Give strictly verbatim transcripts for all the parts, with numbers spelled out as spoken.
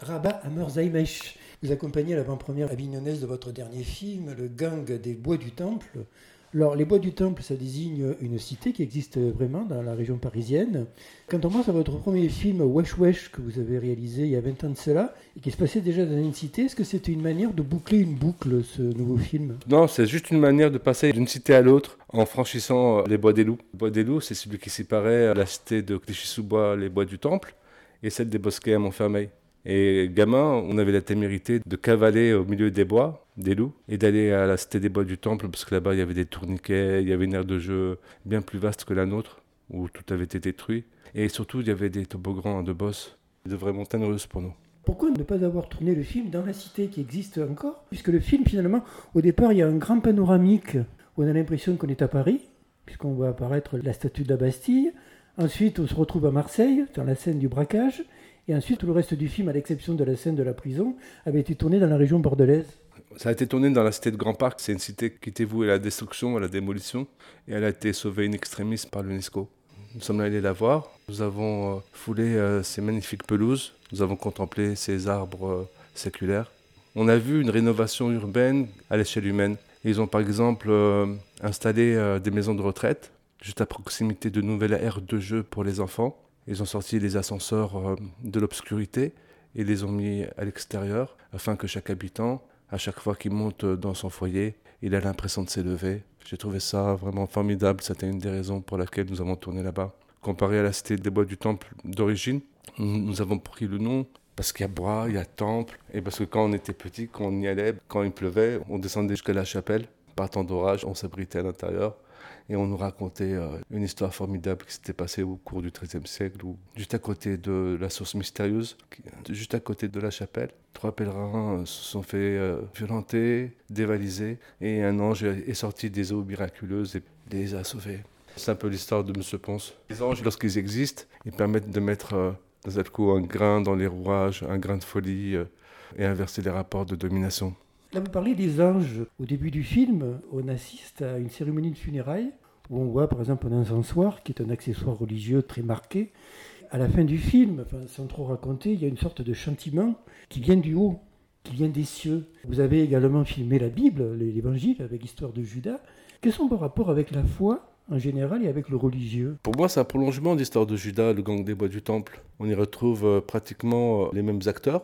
Rabat Hammer-Zeimesh, vous accompagnez à l'avant-première avignonnaise de votre dernier film, Le Gang des Bois du Temple. Alors, les Bois du Temple, ça désigne une cité qui existe vraiment dans la région parisienne. Quand on pense à votre premier film, Wesh Wesh, que vous avez réalisé il y a vingt ans de cela, et qui se passait déjà dans une cité, est-ce que c'était une manière de boucler une boucle, ce nouveau film ? Non, c'est juste une manière de passer d'une cité à l'autre en franchissant les Bois des Loups. Les Bois des Loups, c'est celui qui séparait la cité de Clichy-sous-Bois, les Bois du Temple, et celle des Bosquets à Montfermeil. Et gamin, on avait la témérité de cavaler au milieu des bois, des loups, et d'aller à la cité des Bois du Temple, parce que là-bas, il y avait des tourniquets, il y avait une aire de jeu bien plus vaste que la nôtre, où tout avait été détruit. Et surtout, il y avait des toboggans de boss, de vraies montagnes russes pour nous. Pourquoi ne pas avoir tourné le film dans la cité qui existe encore ? Puisque le film, finalement, au départ, il y a un grand panoramique où on a l'impression qu'on est à Paris, puisqu'on voit apparaître la statue de la Bastille. Ensuite, on se retrouve à Marseille, dans la scène du braquage. Et ensuite, tout le reste du film, à l'exception de la scène de la prison, avait été tourné dans la région bordelaise. Ça a été tourné dans la cité de Grand Parc. C'est une cité qui était vouée à la destruction, à la démolition. Et elle a été sauvée in extremis par l'UNESCO. Nous sommes allés la voir. Nous avons euh, foulé euh, ces magnifiques pelouses. Nous avons contemplé ces arbres euh, séculaires. On a vu une rénovation urbaine à l'échelle humaine. Ils ont par exemple euh, installé euh, des maisons de retraite, juste à proximité de nouvelles aires de jeu pour les enfants. Ils ont sorti les ascenseurs euh, de l'obscurité et les ont mis à l'extérieur afin que chaque habitant, à chaque fois qu'il monte dans son foyer, il a l'impression de s'élever. J'ai trouvé ça vraiment formidable. C'était une des raisons pour laquelle nous avons tourné là-bas. Comparé à la cité des Bois du Temple d'origine, nous avons pris le nom parce qu'il y a bois, il y a temple, et parce que quand on était petit, quand on y allait, quand il pleuvait, on descendait jusqu'à la chapelle. Par temps d'orage, on s'abritait à l'intérieur. Et on nous racontait euh, une histoire formidable qui s'était passée au cours du treizième siècle, où, juste à côté de la source mystérieuse, qui, juste à côté de la chapelle, trois pèlerins euh, se sont fait euh, violenter, dévaliser, et un ange est sorti des eaux miraculeuses et les a sauvés. C'est un peu l'histoire de M. Ponce. Les anges, lorsqu'ils existent, ils permettent de mettre euh, dans un coup un grain dans les rouages, un grain de folie, euh, et inverser les rapports de domination. Là, vous parlez des anges. Au début du film, on assiste à une cérémonie de funérailles où on voit par exemple un encensoir qui est un accessoire religieux très marqué. À la fin du film, enfin, sans trop raconter, il y a une sorte de chantiment qui vient du haut, qui vient des cieux. Vous avez également filmé la Bible, l'Évangile, avec l'histoire de Judas. Quels sont vos rapports avec la foi en général et avec le religieux ? Pour moi, c'est un prolongement de l'histoire de Judas, le gang des Bois du Temple. On y retrouve euh, pratiquement les mêmes acteurs.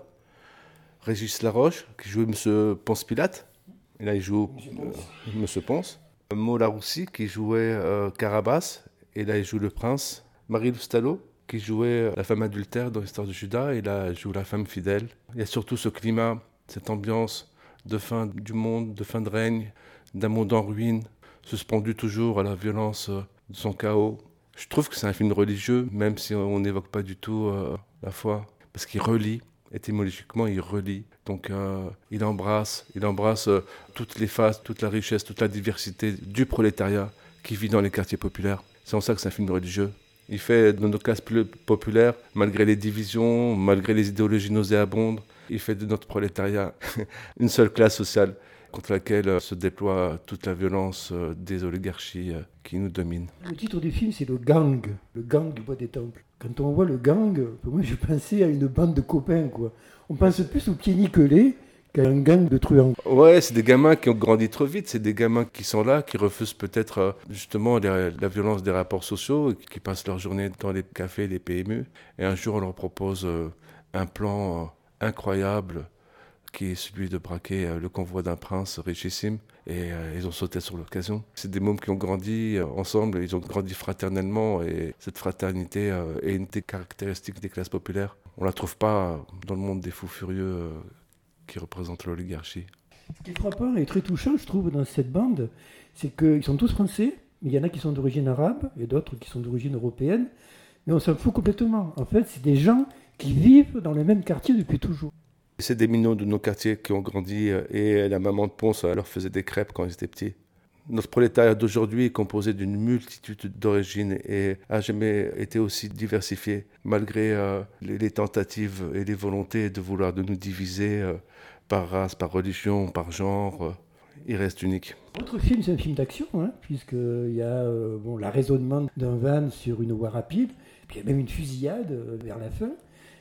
Régis Laroche, qui jouait M. Ponce Pilate. Et là, il joue euh, M. Ponce. Mo Laroussi, qui jouait euh, Carabas. Et là, il joue le prince. Marie Loustalot, qui jouait la femme adultère dans l'histoire de Judas. Et là, elle joue la femme fidèle. Il y a surtout ce climat, cette ambiance de fin du monde, de fin de règne, d'un monde en ruine, suspendu toujours à la violence euh, de son chaos. Je trouve que c'est un film religieux, même si on n'évoque pas du tout euh, la foi, parce qu'il relie. Étymologiquement, il relie. Donc, euh, il embrasse, il embrasse euh, toutes les faces, toute la richesse, toute la diversité du prolétariat qui vit dans les quartiers populaires. C'est en ça que c'est un film religieux. Il fait de nos classes populaires, malgré les divisions, malgré les idéologies nauséabondes, il fait de notre prolétariat une seule classe sociale contre laquelle euh, se déploie toute la violence euh, des oligarchies euh, qui nous dominent. Le titre du film, c'est le gang, le gang du Bois des Temples. Quand on voit le gang, moi je pensais à une bande de copains, quoi. On pense plus aux pieds nickelés qu'à un gang de truands. Ouais, c'est des gamins qui ont grandi trop vite, c'est des gamins qui sont là, qui refusent peut-être euh, justement les, la violence des rapports sociaux, qui passent leur journée dans les cafés, les P M U. Et un jour, on leur propose euh, un plan euh, incroyable, qui est celui de braquer euh, le convoi d'un prince richissime. Et euh, ils ont sauté sur l'occasion. C'est des mômes qui ont grandi euh, ensemble, ils ont grandi fraternellement. Et cette fraternité euh, est une des caractéristiques des classes populaires. On ne la trouve pas dans le monde des fous furieux euh, qui représentent l'oligarchie. Ce qui est frappant et très touchant, je trouve, dans cette bande, c'est qu'ils sont tous français, mais il y en a qui sont d'origine arabe et d'autres qui sont d'origine européenne. Mais on s'en fout complètement. En fait, c'est des gens qui vivent dans le même quartier depuis toujours. C'est des minots de nos quartiers qui ont grandi et la maman de Ponce leur faisait des crêpes quand ils étaient petits. Notre prolétariat d'aujourd'hui est composé d'une multitude d'origines et n'a jamais été aussi diversifié, malgré euh, les, les tentatives et les volontés de vouloir de nous diviser euh, par race, par religion, par genre. Euh, il reste unique. Votre film, c'est un film d'action, hein, puisqu'il y a euh, bon, l'arraisonnement d'un van sur une voie rapide, puis il y a même une fusillade euh, vers la fin.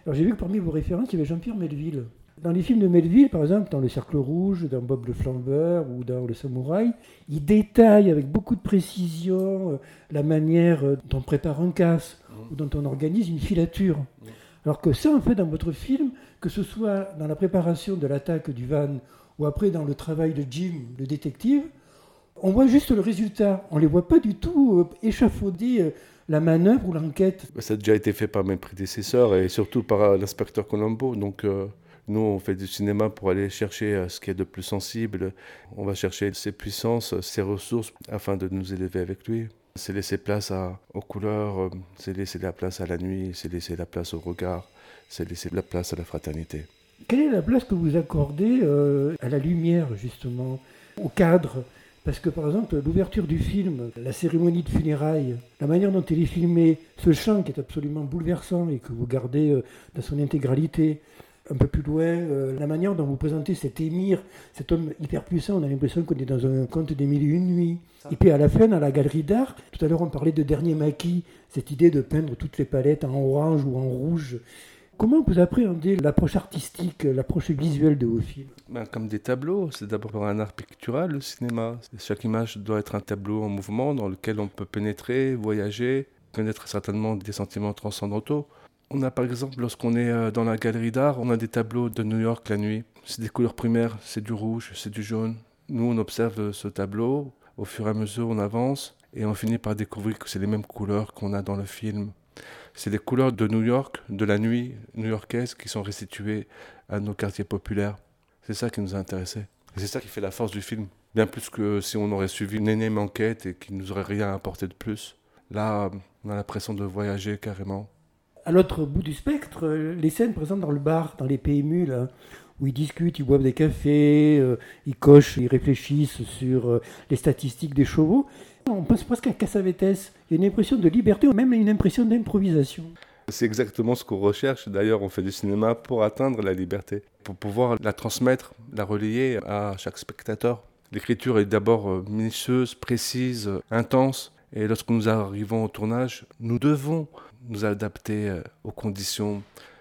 Alors j'ai vu que parmi vos références, il y avait Jean-Pierre Melville. Dans les films de Melville, par exemple, dans Le Cercle Rouge, dans Bob le Flambeur ou dans Le Samouraï, il détaille avec beaucoup de précision euh, la manière euh, dont on prépare un casse mmh. ou dont on organise une filature. Mmh. Alors que ça, en fait, dans votre film, que ce soit dans la préparation de l'attaque du van ou après dans le travail de Jim, le détective, on voit juste le résultat. On ne les voit pas du tout euh, échafauder euh, la manœuvre ou l'enquête. Ça a déjà été fait par mes prédécesseurs et surtout par l'inspecteur Colombo. Donc, euh, nous, on fait du cinéma pour aller chercher ce qui est de plus sensible. On va chercher ses puissances, ses ressources, afin de nous élever avec lui. C'est laisser place à, aux couleurs, c'est laisser la place à la nuit, c'est laisser la place au regard, c'est laisser la place à la fraternité. Quelle est la place que vous accordez euh, à la lumière, justement, au cadre ? Parce que, par exemple, l'ouverture du film, la cérémonie de funérailles, la manière dont elle est filmée, ce chant qui est absolument bouleversant et que vous gardez euh, dans son intégralité, un peu plus loin, euh, la manière dont vous présentez cet émir, cet homme hyper puissant, on a l'impression qu'on est dans un conte des mille et une nuits. Et puis à la fin, dans la galerie d'art, tout à l'heure on parlait de Dernier Maquis, cette idée de peindre toutes les palettes en orange ou en rouge. Comment vous appréhendez l'approche artistique, l'approche visuelle de vos films ? Ben, comme des tableaux, c'est d'abord un art pictural, le cinéma. Chaque image doit être un tableau en mouvement dans lequel on peut pénétrer, voyager, connaître certainement des sentiments transcendantaux. On a par exemple, lorsqu'on est dans la galerie d'art, on a des tableaux de New York la nuit. C'est des couleurs primaires, c'est du rouge, c'est du jaune. Nous, on observe ce tableau, au fur et à mesure on avance, et on finit par découvrir que c'est les mêmes couleurs qu'on a dans le film. C'est les couleurs de New York, de la nuit new-yorkaise, qui sont restituées à nos quartiers populaires. C'est ça qui nous a intéressés. Et c'est ça qui fait la force du film. Bien plus que si on aurait suivi une énième enquête et qui ne nous aurait rien apporté de plus. Là, on a l'impression de voyager carrément. À l'autre bout du spectre, les scènes présentes dans le bar, dans les P M U, là, où ils discutent, ils boivent des cafés, euh, ils cochent, ils réfléchissent sur euh, les statistiques des chevaux. On pense presque à Cassavetes. Il y a une impression de liberté, même une impression d'improvisation. C'est exactement ce qu'on recherche. D'ailleurs, on fait du cinéma pour atteindre la liberté, pour pouvoir la transmettre, la relayer à chaque spectateur. L'écriture est d'abord minutieuse, précise, intense. Et lorsque nous arrivons au tournage, nous devons nous adapter aux conditions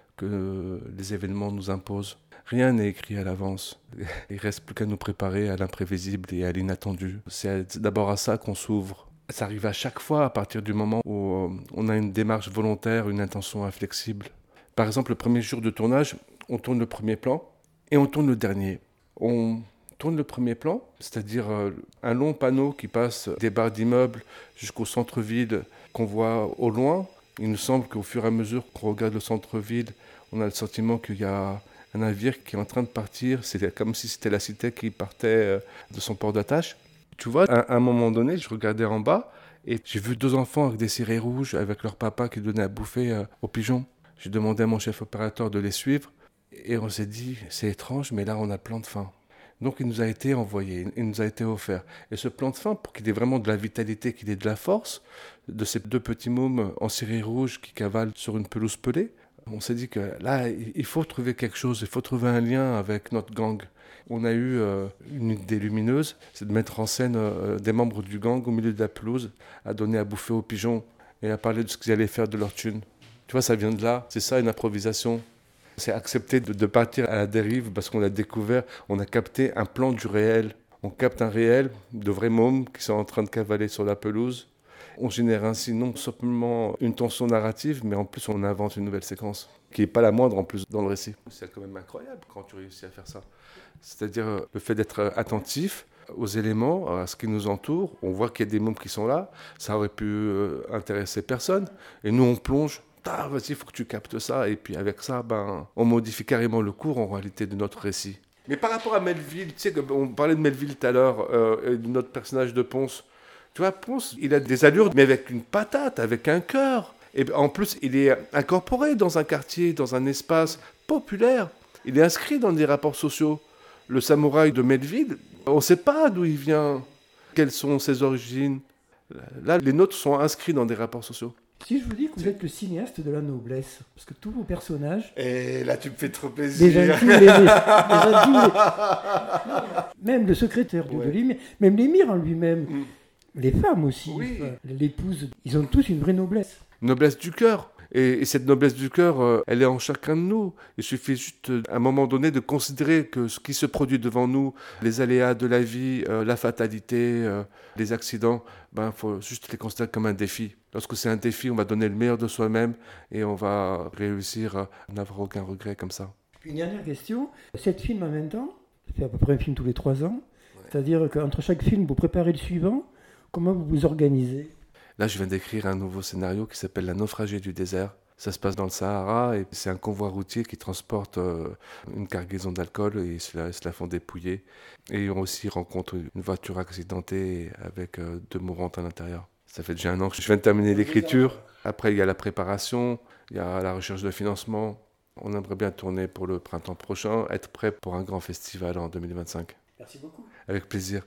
que les événements nous imposent. Rien n'est écrit à l'avance. Il ne reste plus qu'à nous préparer à l'imprévisible et à l'inattendu. C'est d'abord à ça qu'on s'ouvre. Ça arrive à chaque fois à partir du moment où on a une démarche volontaire, une intention inflexible. Par exemple, le premier jour de tournage, on tourne le premier plan et on tourne le dernier. On tourne le premier plan, c'est-à-dire un long panneau qui passe des barres d'immeubles jusqu'au centre-ville qu'on voit au loin. Il nous semble qu'au fur et à mesure qu'on regarde le centre-ville, on a le sentiment qu'il y a un navire qui est en train de partir. C'est comme si c'était la cité qui partait de son port d'attache. Tu vois, à un moment donné, je regardais en bas et j'ai vu deux enfants avec des cirés rouges avec leur papa qui donnait à bouffer aux pigeons. J'ai demandé à mon chef opérateur de les suivre et on s'est dit, c'est étrange, mais là on a plan de fin. Donc il nous a été envoyé, il nous a été offert. Et ce plan de fin, pour qu'il ait vraiment de la vitalité, qu'il ait de la force, de ces deux petits mômes en ciré rouge qui cavalent sur une pelouse pelée, on s'est dit que là, il faut trouver quelque chose, il faut trouver un lien avec notre gang. On a eu euh, une idée lumineuse, c'est de mettre en scène euh, des membres du gang au milieu de la pelouse, à donner à bouffer aux pigeons et à parler de ce qu'ils allaient faire de leur thune. Tu vois, ça vient de là, c'est ça une improvisation. C'est accepter de, de partir à la dérive parce qu'on a découvert, on a capté un plan du réel. On capte un réel de vrais mômes qui sont en train de cavaler sur la pelouse. On génère ainsi non seulement une tension narrative, mais en plus on invente une nouvelle séquence, qui n'est pas la moindre en plus dans le récit. C'est quand même incroyable quand tu réussis à faire ça. C'est-à-dire le fait d'être attentif aux éléments, à ce qui nous entoure. On voit qu'il y a des mômes qui sont là, ça aurait pu euh, intéresser personne. Et nous on plonge, ah, vas-y, il faut que tu captes ça. Et puis avec ça, ben, on modifie carrément le cours en réalité de notre récit. Mais par rapport à Melville, tu sais, on parlait de Melville tout à l'heure, euh, et de notre personnage de Ponce. Tu vois, Ponce, il a des allures, mais avec une patate, avec un cœur. Et en plus, il est incorporé dans un quartier, dans un espace populaire. Il est inscrit dans des rapports sociaux. Le samouraï de Melville, on ne sait pas d'où il vient, quelles sont ses origines. Là, les nôtres sont inscrits dans des rapports sociaux. Si je vous dis que vous êtes le cinéaste de la noblesse, parce que tous vos personnages... Et là, tu me fais trop plaisir. Les gentils, les, les, les gentils, les... Même le secrétaire de, ouais. de l'émir, même l'émir en lui-même, mm. les femmes aussi, oui. enfin, l'épouse, ils ont tous une vraie noblesse. Noblesse du cœur. Et, et cette noblesse du cœur, euh, elle est en chacun de nous. Il suffit juste, euh, à un moment donné, de considérer que ce qui se produit devant nous, les aléas de la vie, euh, la fatalité, euh, les accidents, ben, faut juste les considérer comme un défi. Lorsque c'est un défi, on va donner le meilleur de soi-même et on va réussir à n'avoir aucun regret comme ça. Une dernière question. Sept films en même temps, c'est à peu près un film tous les trois ans. Ouais. C'est-à-dire qu'entre chaque film, vous préparez le suivant. Comment vous vous organisez ? Là, je viens d'écrire un nouveau scénario qui s'appelle La naufragée du désert. Ça se passe dans le Sahara et c'est un convoi routier qui transporte euh, une cargaison d'alcool et ils se la, se la font dépouiller. Et on aussi rencontre une voiture accidentée avec euh, deux mourantes à l'intérieur. Ça fait déjà un an que je viens de terminer l'écriture. Après, il y a la préparation, il y a la recherche de financement. On aimerait bien tourner pour le printemps prochain, être prêt pour un grand festival en deux mille vingt-cinq. Merci beaucoup. Avec plaisir.